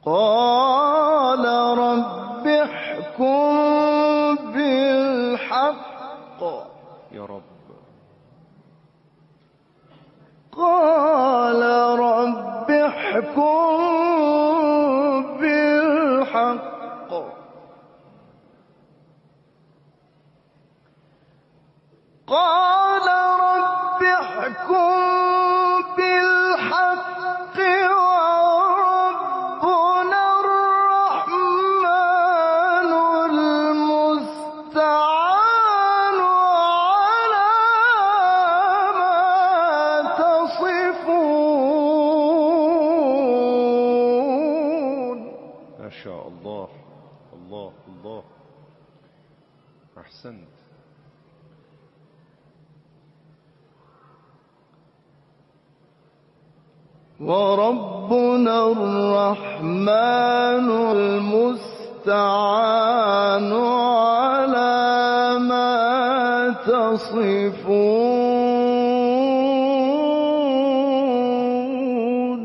قال رب احكم بالحق يا رب. قال رب احكم بالحق قال رب احكم بالحق وربنا الرحمن المستعان على ما تصفون. ما شاء الله. الله الله، أحسنت. وربنا الرحمن المستعان على ما تصفون.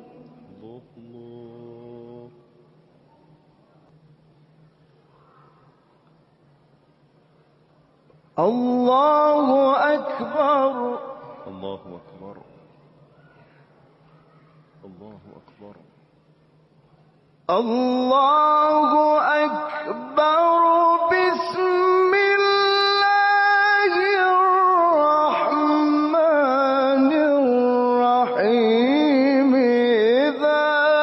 الله أكبر. الله أكبر. الله أكبر. الله أكبر. بسم الله الرحمن الرحيم. إذا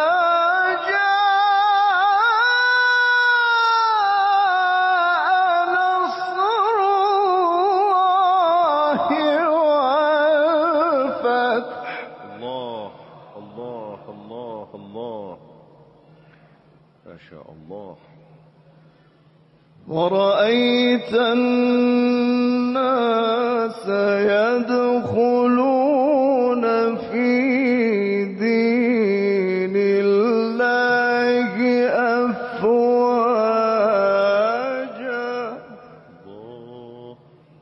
جاء نصر الله والفتح. الله الله الله الله، ما شاء الله. ورأيت الناس يدخلون في دين الله أفواجا. الله.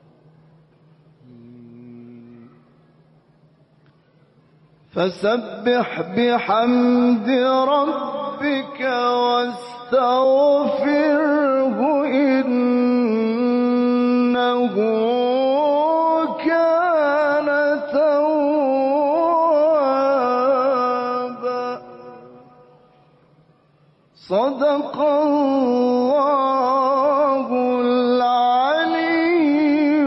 فسبح بحمد ربك واستغفره إنه كان توابا. صدق الله العلي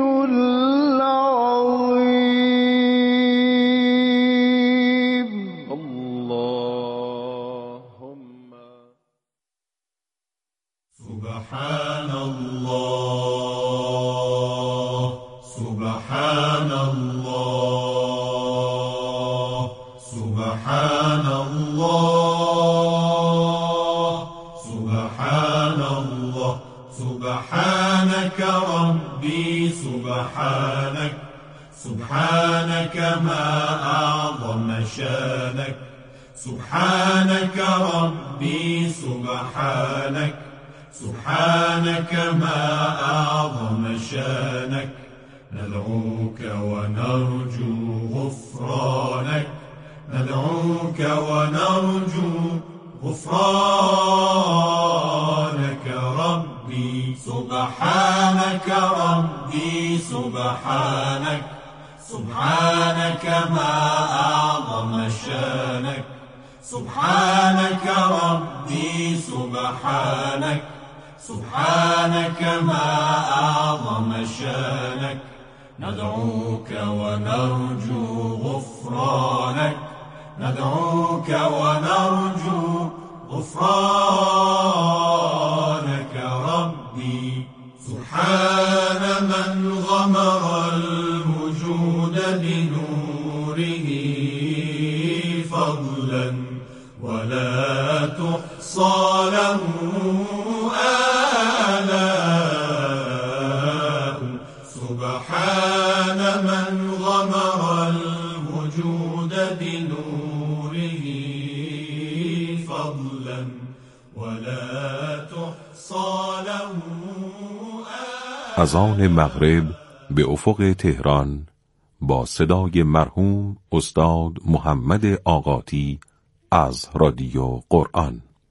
العظيم. اللهم سبحان الله سبحان الله سبحان الله سبحان الله. سبحانك ربي سبحانك سبحانك ما أعظم شانك. سبحانك ربي سبحانك سبحانك ما أعظم شانك. ندعوك ونرجو غفرانك ندعوك ونرجو غفرانك ربي. سبحانك ربي سبحانك سبحانك ما أعظم شانك. سبحانك ربي سبحانك سبحانك ما أعظم شانك. ندعوك ونرجو غفرانك ندعوك ونرجو غفرانك ربي. سبحان من غمر الوجود بنوره فضلا ولا تحصى له آلاء. سبحان من غمر الوجود بنوره فضلا ولا تحصى له آلاء. اذان مغرب به افق تهران با صدای مرحوم استاد محمد آقاتی از رادیو قرآن.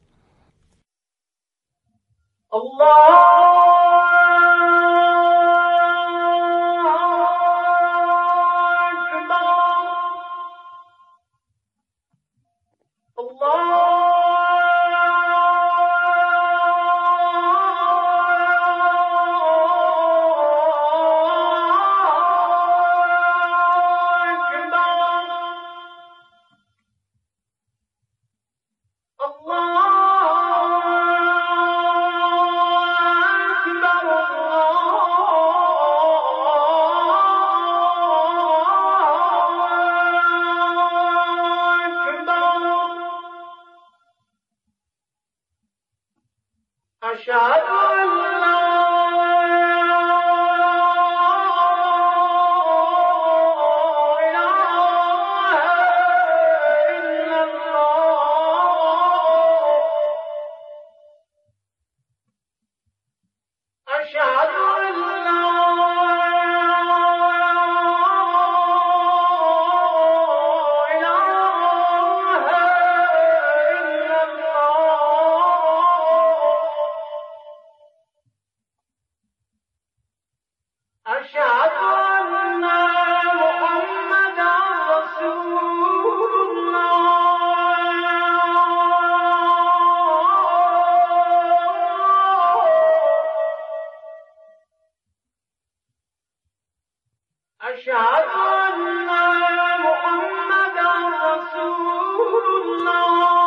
أشهد أن محمدا رسول الله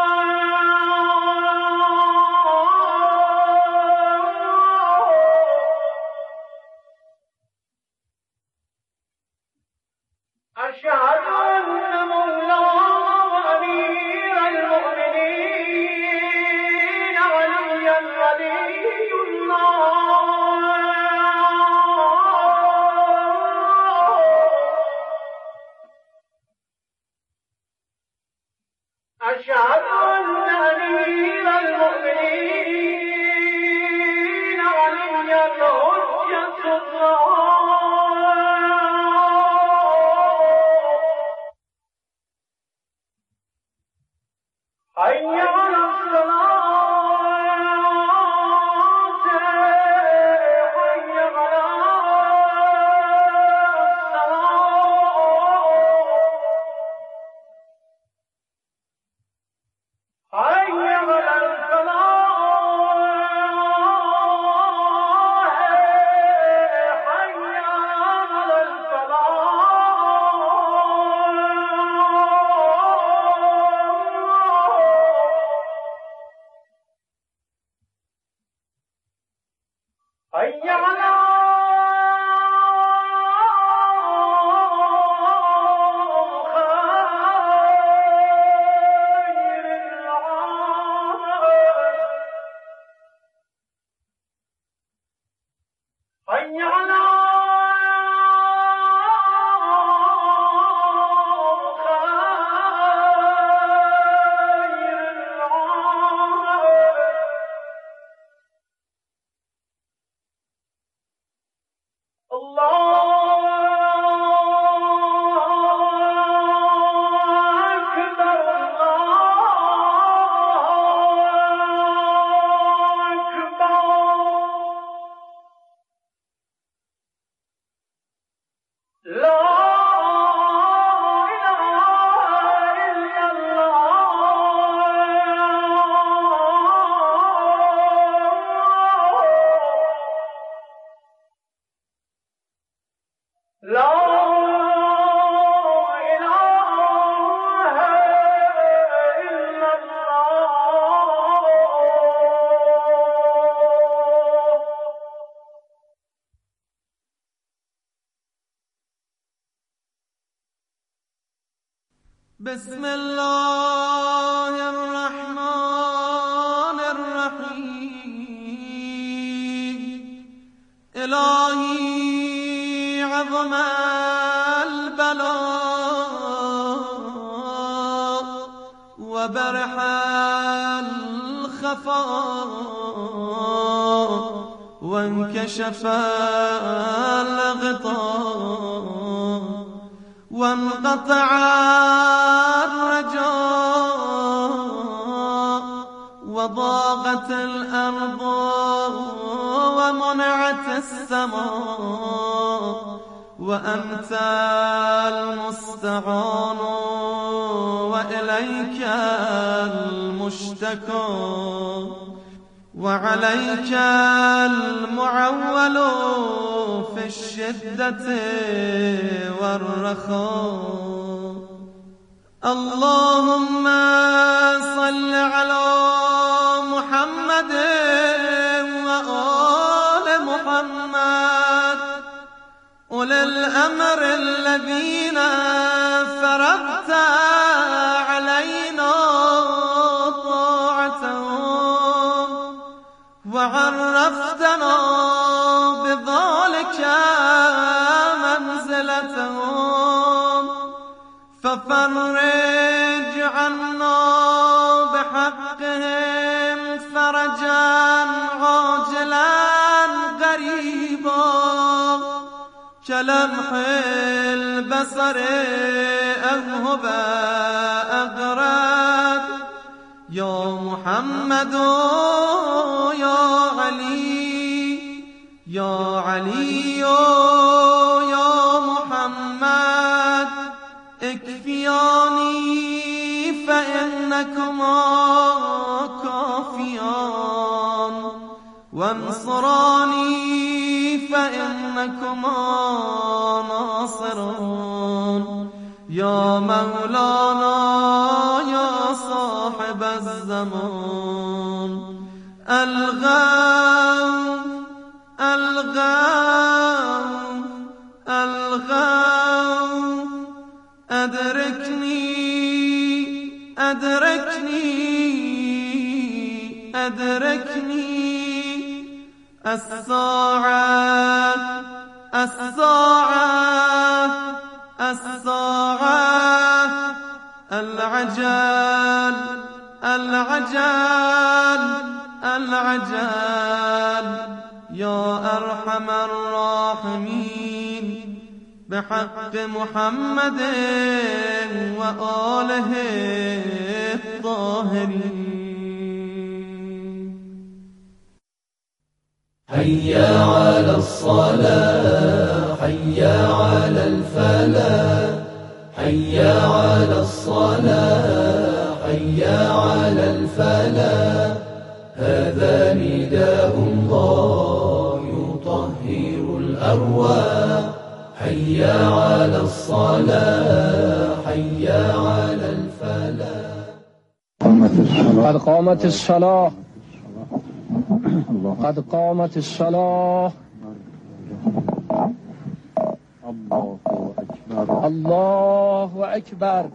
أشهد أن مولانا وأمير المؤمنين عليا ولي الله أشهد أن أمير المؤمنين عليا حجة الله حي على الصلاة حي على الصلاة حي على الفلاح حي على الفلاح حي على خير العمل حي على خير العمل الله أكبر الله أكبر لا إله إلا الله لا إله إلا الله بسم الله الرحمن الرحيم إلهي عظم البلاء وبرح الخفاء وانكشف الغطاء وانقطع الرجاء وضاقت الأرض ومنعت السماء وأنت المستعان وإليك المشتكى وعليك المعول في الشدة والرخاء اللهم صل على محمد وآل محمد أولي الأمر الذين فرضت علينا طاعتهم وعرفتنا بذلك منزلتهم ففرج عنا بحقهم فرجا عاجلا غريبا كلمح البصر أذهب أغرب يا محمد يا علي يا علي يا محمد اكفياني فإنكما كافيان وانصراني فإنكما لكما ناصر يا مولانا يا صاحب الزمان الغوث الغوث الغوث أدركني أدركني أدركني الساعة الساعة الساعة العجل العجل العجل يا أرحم الراحمين بحق محمد وآله الطاهرين. حيا على الصلاة حيا على الفلاح حيا على الصلاة حيا على الفلاح هذا نداء الله يطهر الأرواح حيا على الصلاة حيا على الفلاح. قد قامت الصلاة قد قامت الصلاة الله أكبر.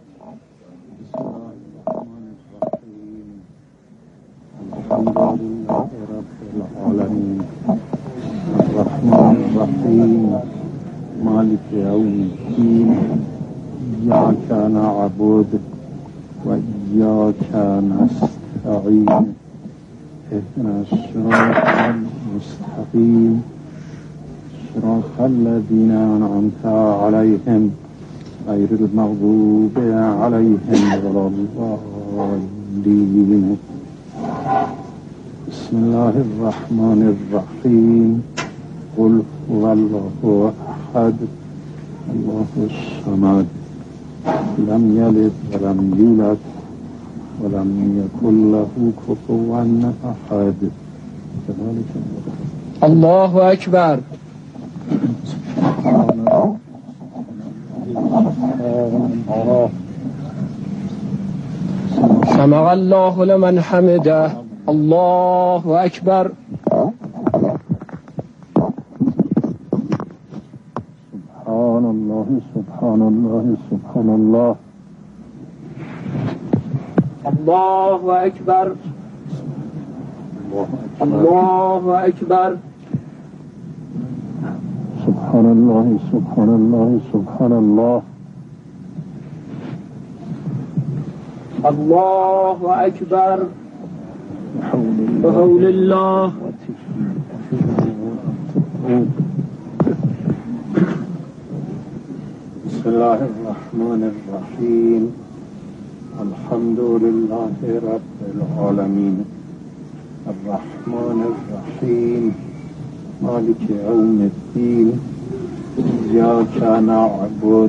الحمد لله رب العالمين الرحمن الرحيم مالك يوم الدين إياك نعبد وإياك نستعين اهدنا الصراط المستقيم صراط الذين أنعمت عليهم غير المغضوب عليهم ولا الضالين. بسم الله الرحمن الرحيم قل هو الله أحد الله الصمد لم يلد ولم يولد ولم يكن له كفوا أحد. الله أكبر. سمع الله لمن حمده. الله أكبر. سبحان الله سبحان الله سبحان الله. الله أكبر. الله أكبر. سبحان الله سبحان الله سبحان الله. الله أكبر. بحول الله. بسم الله الرحمن الرحيم الحمد لله رب العالمين الرحمن الرحيم مالك يوم الدين إياك نعبد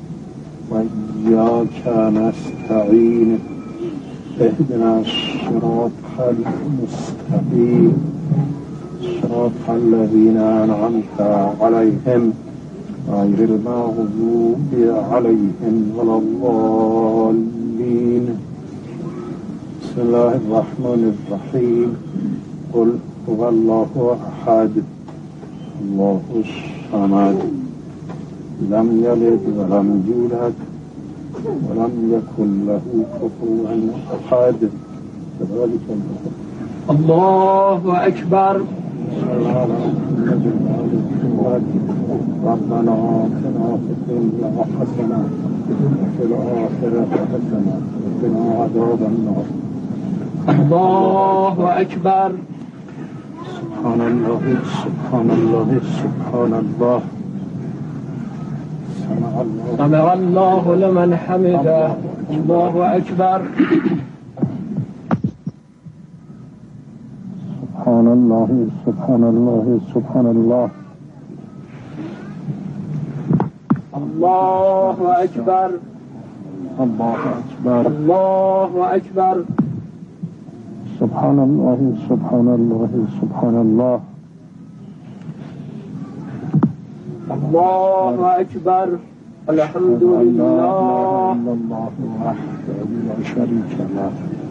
وإياك نستعين اهدنا الصراط المستقيم صراط الذين أنعمت عليهم غير المغضوب عليهم ولا الضالين. بسم الله الرحمن الرحيم قل هو الله أحد الله الصمد لم يلد ولم يولد ولم يكن له كفوا أحد. الله أكبر. ربنا آتنا في الدنيا حسنة وفي الآخرة حسنة وقنا عذاب النار. الله أكبر. سبحان الله سبحان الله سبحان الله. سمع الله لمن حمده. الله أكبر. سبحان الله سبحان الله سبحان الله. الله أكبر. الله أكبر. الله أكبر. سبحان الله سبحان الله سبحان الله. الله أكبر الحمد لله الله وحده لا شريك له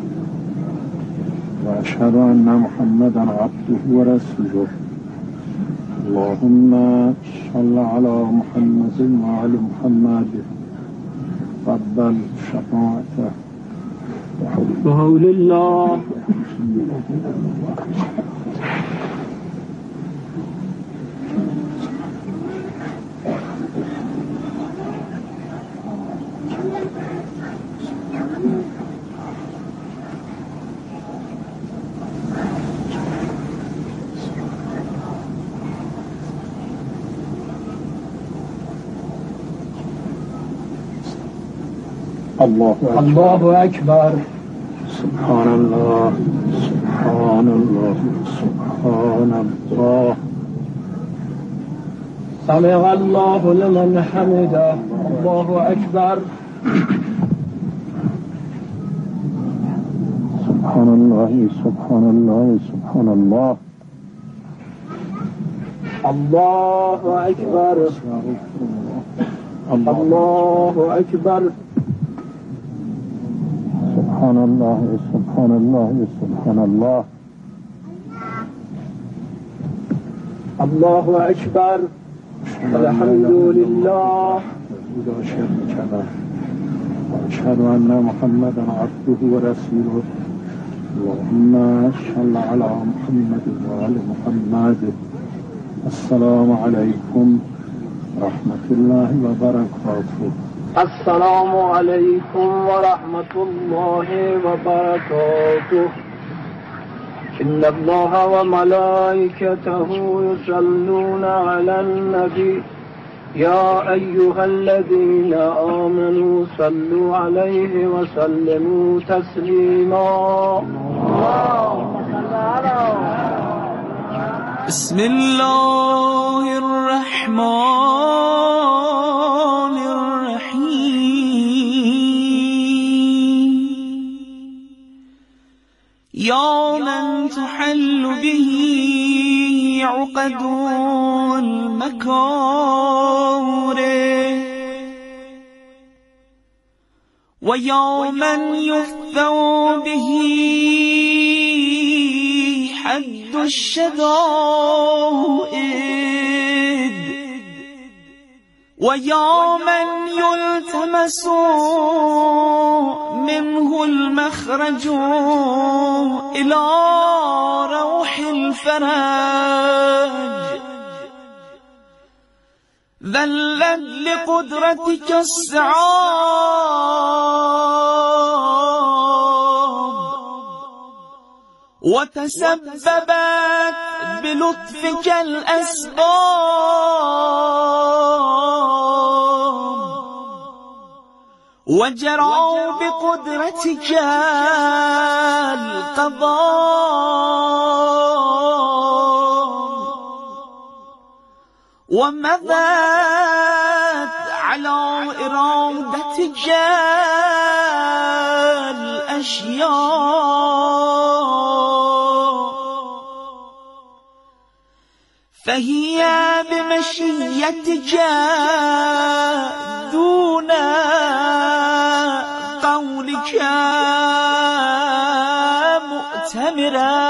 وأشهد أن محمدا عبده ورسوله اللهم صل على محمد وعلى محمد قبل شفاعته بحول الله الله أكبر سبحان الله سبحان الله سبحان الله سمع الله لمن حمده الله أكبر سبحان الله سبحان الله سبحان الله الله أكبر الله أكبر سبحان الله سبحان الله سبحان الله الله أكبر الحمد لله لا شريك له وأشهد أن محمدا عبده ورسوله اللهم صل على محمد وعلى محمد السلام عليكم ورحمة الله وبركاته السلام عليكم ورحمة الله وبركاته إن الله وملائكته يصلون على النبي يا أيها الذين آمنوا صلوا عليه وسلموا تسليما بسم الله الرحمن الرحيم يا من تحل به عقد المكاره ويا من يفتى به حد الشدائد ويا من يلتمس منه المخرج إلى روح الفرج ذلت لقدرتك الصعاب وتسببت بلطفك الأسباب وجرى بقدرتك القضاء ومضت على إرادتك الأشياء فهي بمشيتك دون قولك مؤتمرا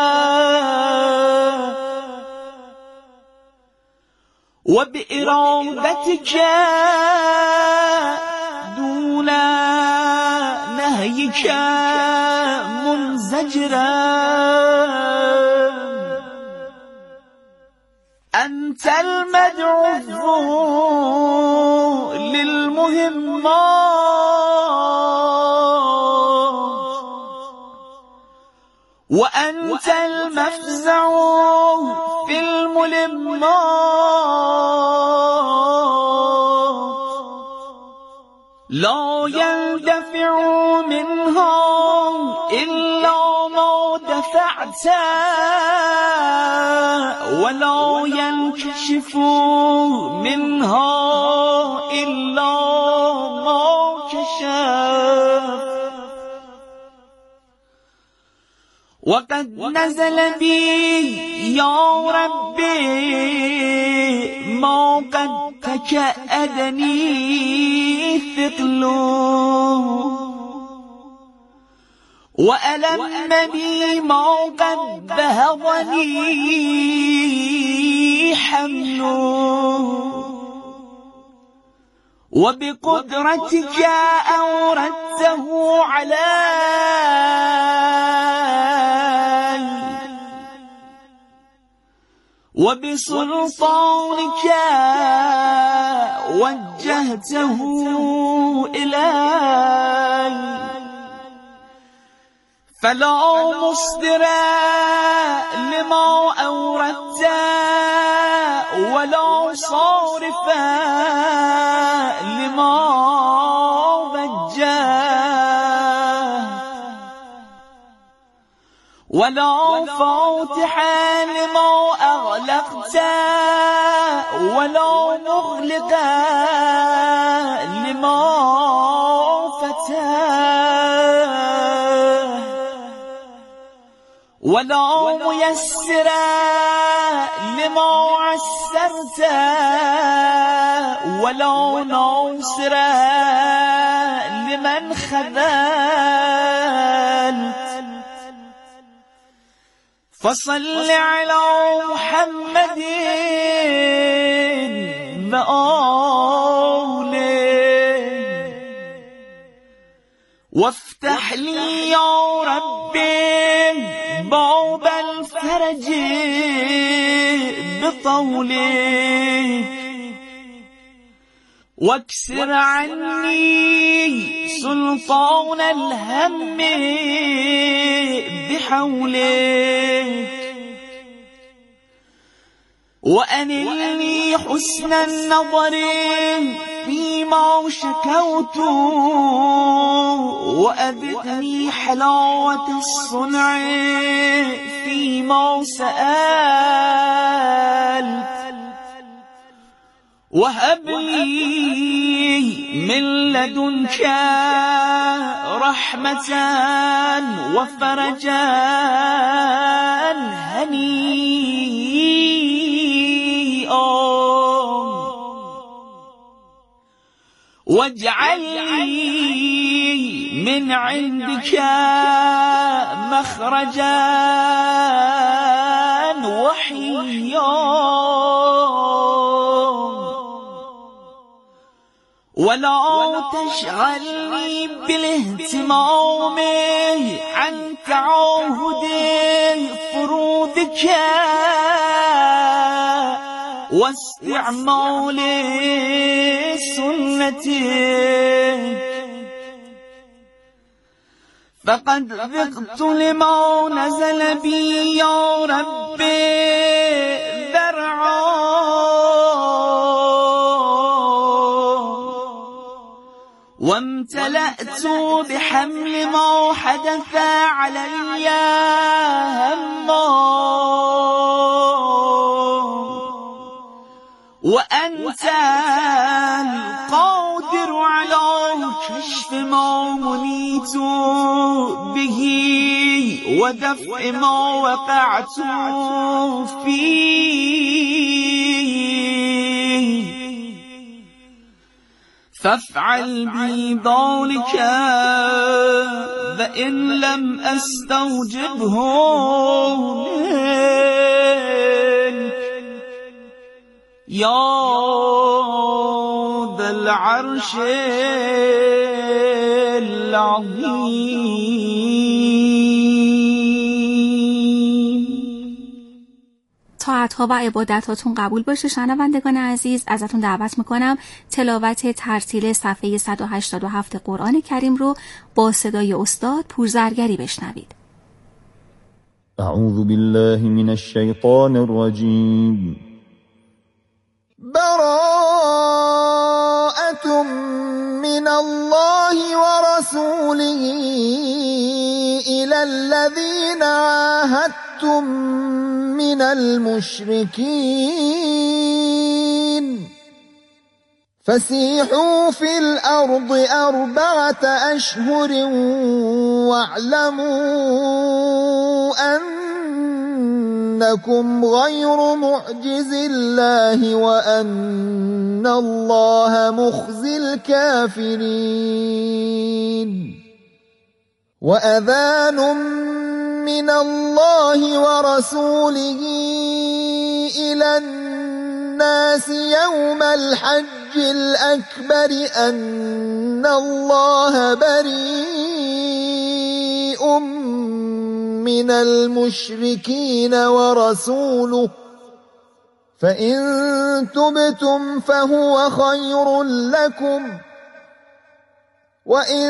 وبإرادتك دون نهيك منزجرا أنت المدعو للمهمات وأنت المفزع في الملمات لا يندفع منها إلا ما دفعت ولا ينكشف منها إلا ما كشف وقد نزل بي يا ربي ما قد فوقك أدني ثقل وألمني ما قد بهضني حمل وبقدرتك أوردته علي وبسلطانك وجهته إلي فلا مصدر لما أوردت ولا صارف لما وجهت ولا فاتح لما أغلقت ولا مغلق لما فتحت ولا ميسر لما عسرت ولا ناصر لمن خذلت فصل على محمد وآله وافتح لي يا ربي باب الفرج بطولك واكسر عني سلطان الهم بحولك وأنلني حسن النظر فيما شكوت وأذقني حلاوة الصنع فيما سألت وهب لي من لدنك رحمة وفرجا هنيئا واجعل لي من عندك مخرجا وحيا ولا تشغلني بالاهتمام عن تعاهد فروضك واستعمال سنتك فقد ذقت لما نزل بي يا ربي ذرعا وامتلأت بحمل ما حدث علي هما وأنت القادر على كشف ما منيت به ودفع ما وقعت فيه فافعل بي ذلك وإن لم أستوجبه منك يا ذا العرش العظيم. طاعت‌ها و عبادت‌هاتون قبول باشه. شنوندگان عزیز، ازتون دعوت میکنم تلاوت ترتیل صفحه 187 قرآن کریم رو با صدای استاد پورزرگری بشنوید. اعوذ بالله من الشیطان الرجیم. براءة من الله ورسوله إلى الذين عاهدتم من المشركين فسيحوا في الأرض 4 أشهر واعلموا أن أنكم غير معجز الله وأن الله مخزي الكافرين وأذان من الله ورسوله إلى الناس يوم الحج الأكبر أن الله بريء من المشركين ورسوله فإن تبتم فهو خير لكم وإن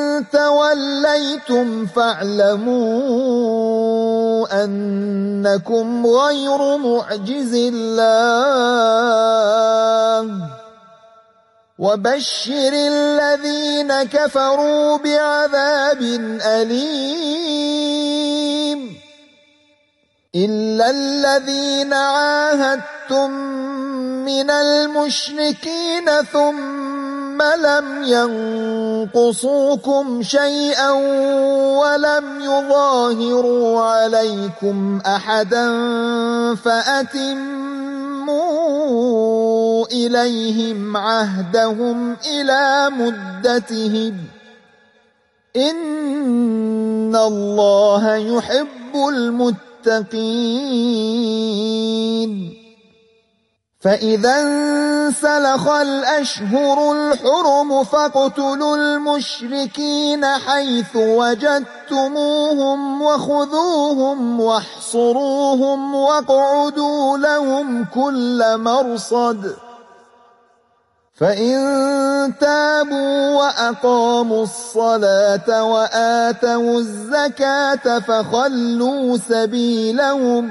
توليتم فاعلموا أنكم غير معجز الله وبشر الذين كفروا بعذاب أليم إلا الذين عاهدتم من المشركين ثم لم ينقصوكم شيئا ولم يظاهروا عليكم أحدا فأتموا إليهم عهدهم إلى مدتهم إن الله يحب المتقين فإذا انسلخ الأشهر الحرم فاقتلوا المشركين حيث وجدتموهم وخذوهم واحصروهم واقعدوا لهم كل مرصد فإن تابوا وأقاموا الصلاة وآتوا الزكاة فخلوا سبيلهم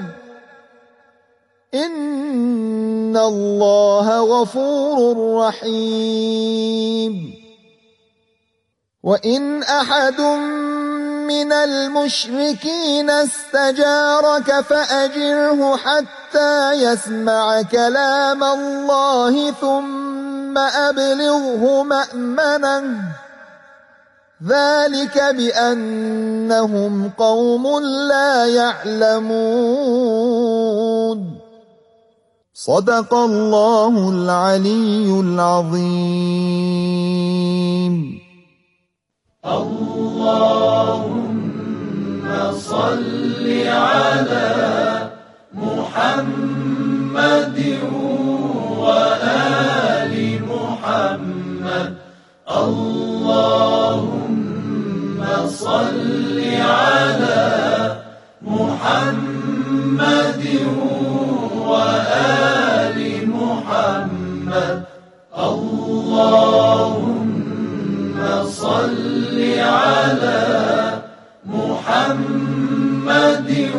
إن الله غفور رحيم وإن أحد من المشركين استجارك فأجره حتى يسمع كلام الله ثم أبلغه مأمنه ذلك بأنهم قوم لا يعلمون صدق الله العلي العظيم اللهم صل على محمد وآل محمد اللهم صل على محمد وآل محمد اللهم صل على محمد